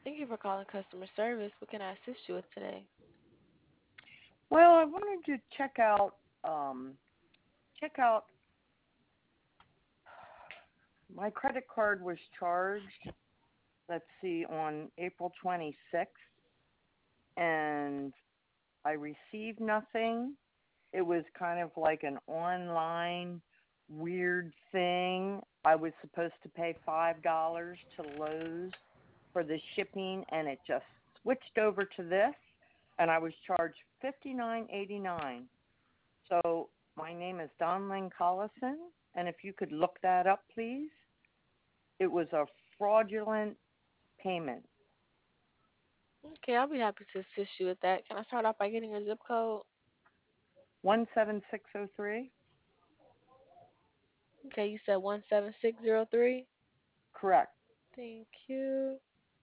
Thank you for calling customer service. What can I assist you with today? Well, I wanted to check out my credit card was charged, let's see, on April 26th, and I received nothing. It was kind of like an online weird thing. I was supposed to pay $5 to Lowe's for the shipping, and it just switched over to this, and I was charged $59.89. So my name is Don Lynn Collison, and if you could look that up, please. It was a fraudulent payment. Okay, I'll be happy to assist you with that. Can I start off by getting your zip code? 17603? Okay, you said 17603. Correct. Thank you.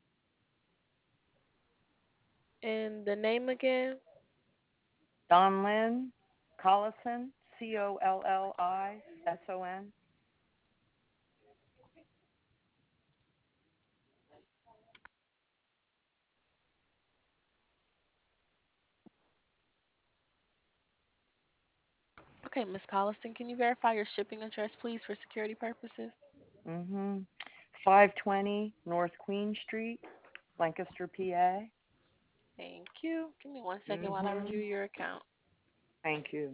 And the name again? Don Lynn Collison, Collison. Okay, Miss Colliston, can you verify your shipping address, please, for security purposes? 520 North Queen Street, Lancaster, PA. Thank you. Give me one second while I review Mhm. your account. Thank you.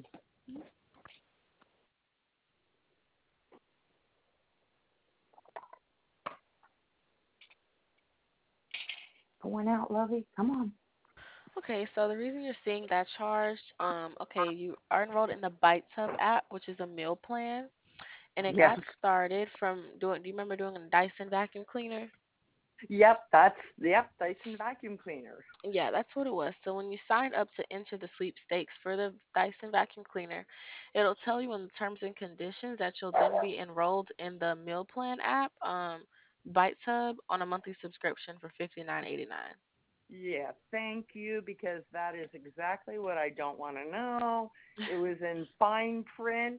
Going out, Lovey. Come on. Okay, so the reason you're seeing that charge, okay, you are enrolled in the Bites Hub app, which is a meal plan, and it Yes. got started from doing. Do you remember doing a Dyson vacuum cleaner? Yep, Dyson vacuum cleaner. Yeah, that's what it was. So when you sign up to enter the sweepstakes for the Dyson vacuum cleaner, it'll tell you in the terms and conditions that you'll then be enrolled in the meal plan app, Bites Hub, on a monthly subscription for $59.89. Yeah, thank you, because that is exactly what I don't want to know. It was in fine print.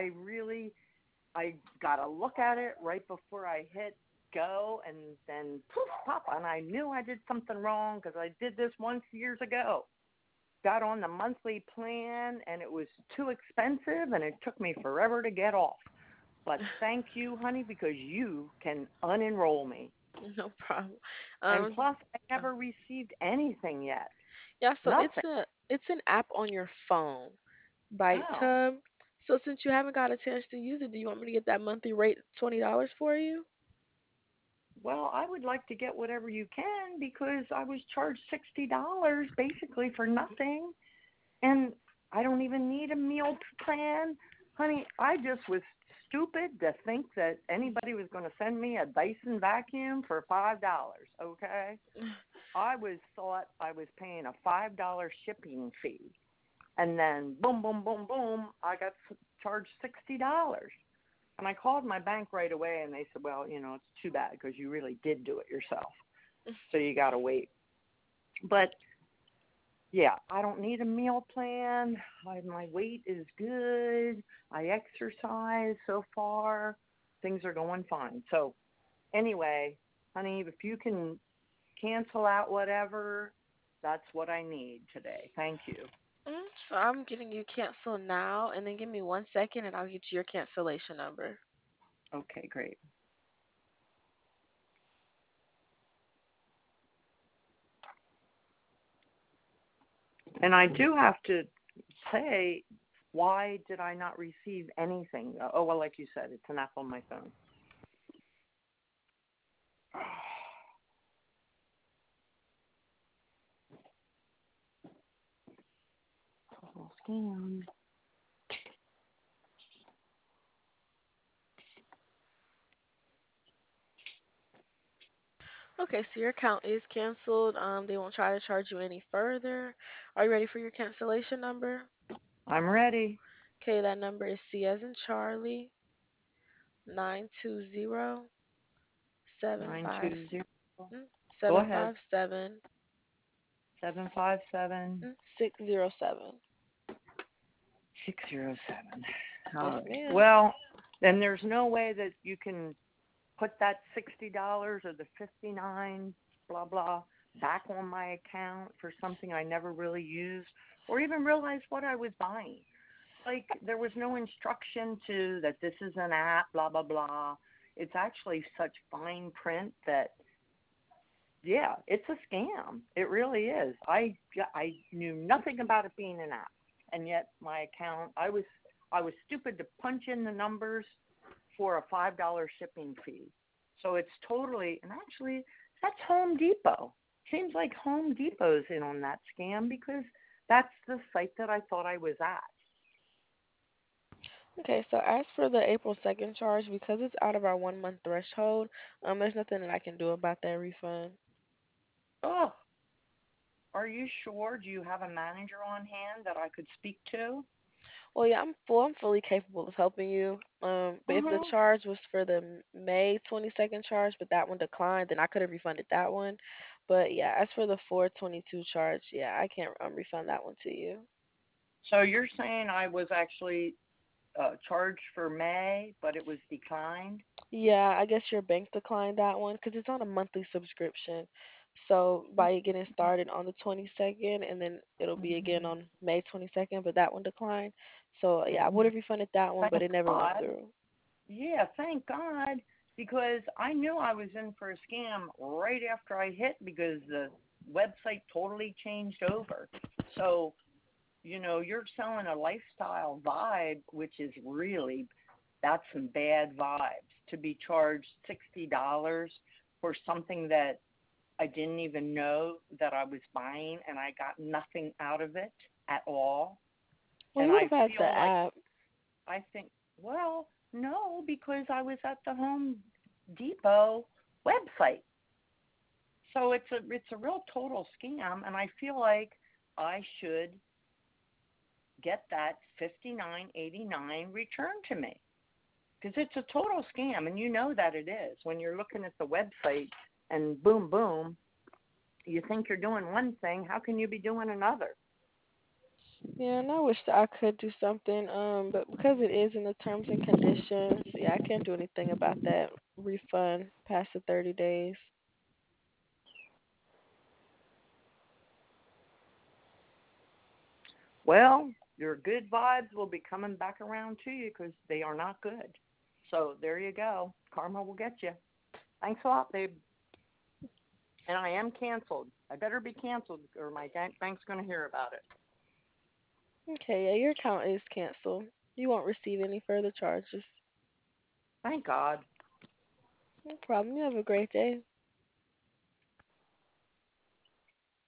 I got to look at it right before I hit go, and then poof, pop, and I knew I did something wrong because I did this once years ago. Got on the monthly plan, and it was too expensive, and it took me forever to get off. But thank you, honey, because you can unenroll me. No problem. And Um, plus, I never received anything yet. yeah, so Nothing. it's an app on your phone, Bites Oh. Hub. So since you haven't got a chance to use it, do you want me to get that monthly rate $20 for you? Well, I would like to get whatever you can because I was charged $60 basically for nothing. And I don't even need a meal plan. Honey, I just was stupid to think that anybody was going to send me a Dyson vacuum for $5, okay? I was thought I was paying a $5 shipping fee. And then boom, boom, boom, boom, I got charged $60. And I called my bank right away, and they said, well, it's too bad because you really did do it yourself. So you got to wait. But, yeah, I don't need a meal plan. My weight is good. I exercise so far. Things are going fine. So, anyway, honey, if you can cancel out whatever, that's what I need today. Thank you. So I'm getting you cancel now, and then give me one second, and I'll get you your cancellation number. Okay, great. And I do have to say, why did I not receive anything? Oh, well, like you said, it's an app on my phone. Oh, scam. Okay, so your account is canceled. They won't try to charge you any further. Are you ready for your cancellation number? I'm ready. Okay, that number is C as in Charlie, 920 seven five 920. Go seven ahead. five seven 757 607. 607. Yes, All right. ma'am. Well, then there's no way that you can put that $60 or the 59. blah, blah, back on my account for something I never really used or even realized what I was buying. Like there was no instruction to that this is an app, blah, blah, blah. It's actually such fine print that yeah, it's a scam. It really is. I knew nothing about it being an app, and yet my account. I was stupid to punch in the numbers for a $5 shipping fee. So it's totally and actually that's Home Depot. Seems like Home Depot's in on that scam because that's the site that I thought I was at. Okay, so as for the April 2nd charge, because it's out of our 1 month threshold, there's nothing that I can do about that refund. Oh, are you sure? Do you have a manager on hand that I could speak to? Well, yeah, I'm fully capable of helping you. But if the Uh-huh. charge was for the May 22nd charge, but that one declined, then I could have refunded that one. But yeah, as for the 422 charge, yeah, I can't refund that one to you. So you're saying I was actually charged for May, but it was declined? Yeah, I guess your bank declined that one because it's on a monthly subscription. So by it getting started on the 22nd, and then it'll be again Mm-hmm. on May 22nd, but that one declined. So yeah, I Mm-hmm. would have refunded that one, but Thank it never went God. through. Yeah, thank God. Because I knew I was in for a scam right after I hit because the website totally changed over. So, you're selling a lifestyle vibe, which is really, that's some bad vibes to be charged $60 for something that I didn't even know that I was buying and I got nothing out of it at all. Well, And you would I have had the feel like app. I think, well, no, because I was at the Home Depot website. So it's a real total scam and I feel like I should get that 59.89 returned to me because it's a total scam and you know that it is when you're looking at the website and boom boom you think you're doing one thing, how can you be doing another? Yeah, and I wish that I could do something, but because it is in the terms and conditions, yeah, I can't do anything about that refund past the 30 days. Well, your good vibes will be coming back around to you because they are not good. So there you go. Karma will get you. Thanks a lot, babe. And I am canceled. I better be canceled or my bank's going to hear about it. Okay, yeah, your account is canceled. You won't receive any further charges. Thank God. No problem. You have a great day.